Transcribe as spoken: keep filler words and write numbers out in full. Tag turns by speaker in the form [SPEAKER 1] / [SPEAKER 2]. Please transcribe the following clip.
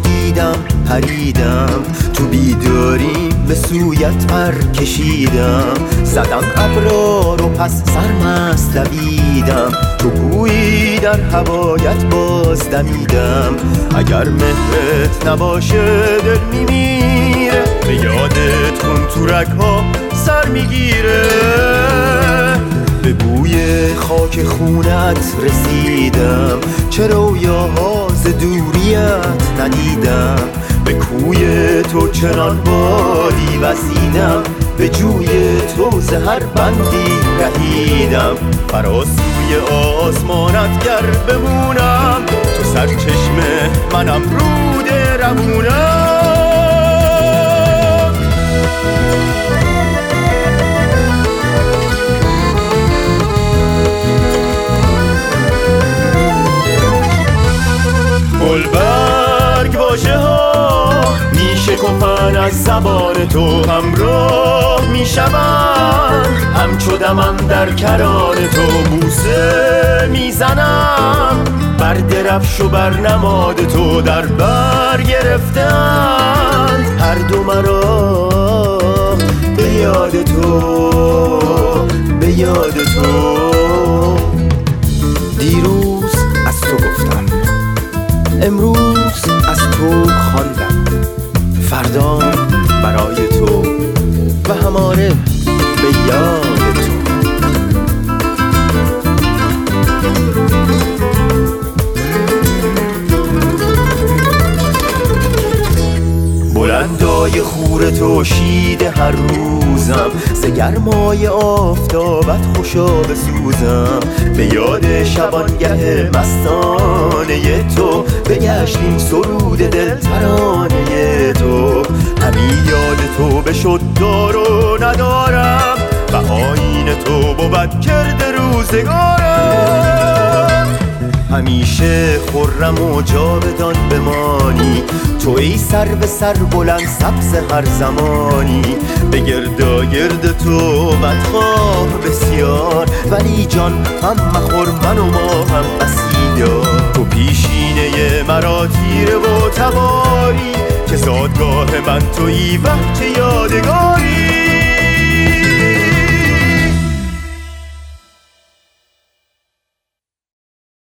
[SPEAKER 1] دیدم پریدم، تو بیداری به سویت پر کشیدم، زدم ابرا رو پس سرمست دویدم، تو گویی در هوایت باز دمیدم. اگر مهرت نباشه دل میمیره، به یادت کن تو رگ‌ها سر میگیره. به بوی خاک خونت رسیدم، چه رویاها ز دوریت ندیدم. به کوی تو چنان بادی وزیدم، به جوی تو ز هر بندی رهیدم. فراسوی آسمانت گر بمونم، تو سرچشمه منم رود روونم. گلبرگ واژه ها می شکفن از زبان تو، همراه می شوند همچو دمم در کران تو. بوسه می زنم بر درفش و بر نماد تو، در بر گرفتند هر دو مرا به یاد تو، به یاد تو. دیروز از تو گفتم، امروز از تو خواندم، فردا برای تو و هماره به یاد تو. بلندای خور تو شیده هر روزم، ز گرمای آفتابت خوشا بسوزم. به یاد شبانگه مستانه تو بگشتیم سرود دل ترانه تو. همین یاد تو بشد دار و ندارم، و آیین تو بود کرد روزگارم. همیشه خرم و جاودان بمانی، تو ای سر به سر بلند سبز هر زمانی. به گردا گرد تو بدخواه بسیار، ولی جان هم مخور من و ما هم بسیار. تو پیشینه مرا تیره و تباری، که زادگاه من تویی وقت یادگاری.